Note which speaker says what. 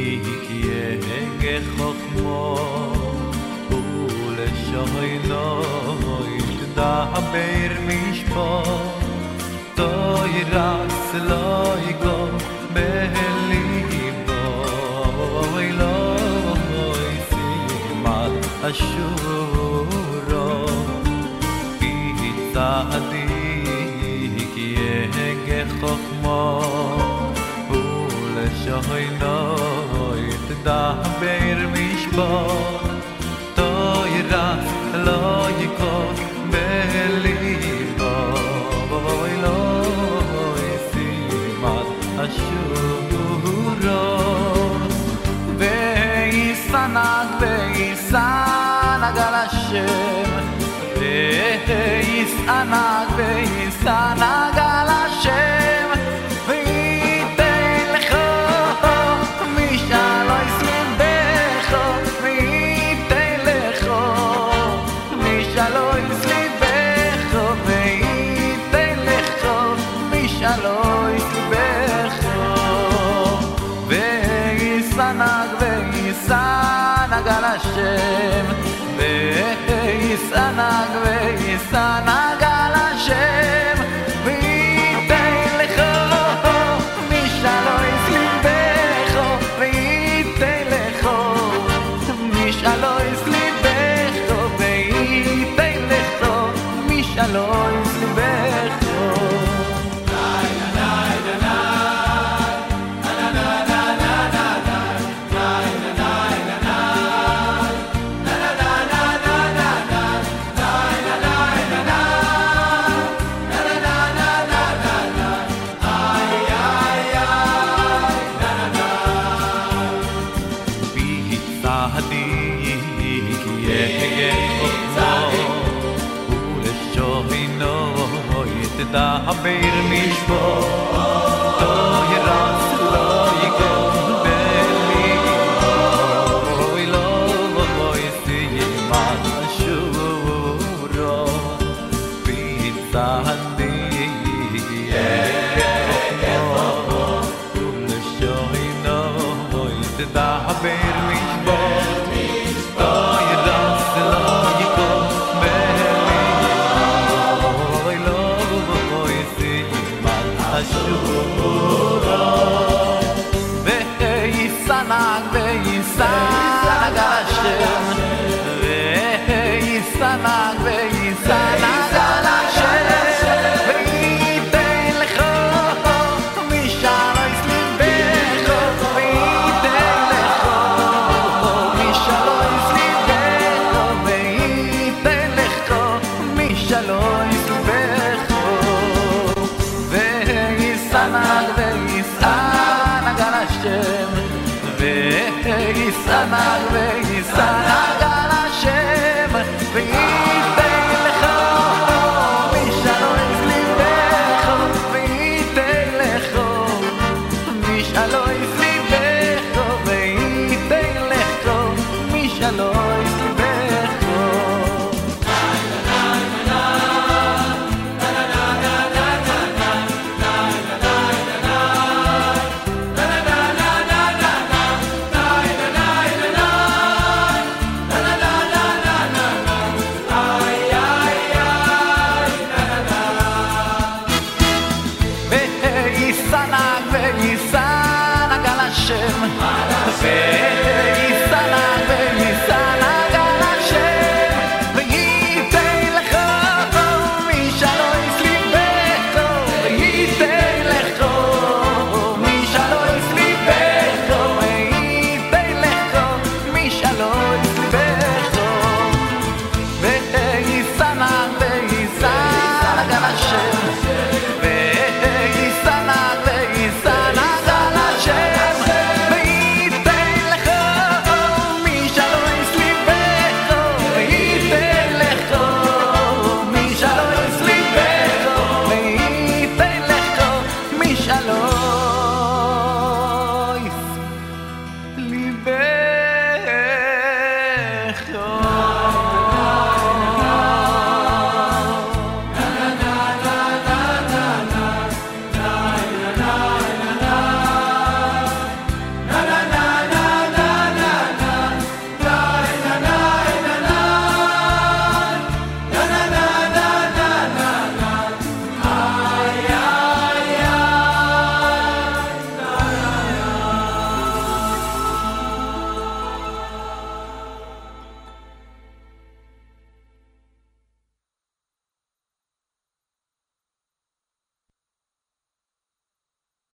Speaker 1: יהגה חוכמו ולשוינו יתדבר משפט תוירס לא יקום בליבו לא ישימת אשורו צדיק יהגה חוכמו ולשוינו יתדבר משפט תוירס לא יקום בליבו לא ישימת אשורו ויסענג על השם ויסענג על השם וייתן לך משלו יסליבך וייתן לך משלו יסליבך וייתן לך משלו יסליבך ויסענג על השם ויסענג על השם וייתן לך משלו יסליבך וייתן לך משלו יסליבך וייתן לך משלו יסליבך דבר משפט תוירס לא יקום בליבו לא ישימת אשורו וצדיק יהגה חוכמו ולשוינו יתדבר משפט תוירס לא יקום ויסענג על השם ויסענג על השם וייתן לך משלו יסליבך וייתן לך משלו יסליבך וייתן לך משלו יסליבך ויסענג על השם ויסענג על השם וייתן לך משלו יסליבך וייתן לך משלו יסליבך וייתן לך משלו יסליבך ויסענג על השם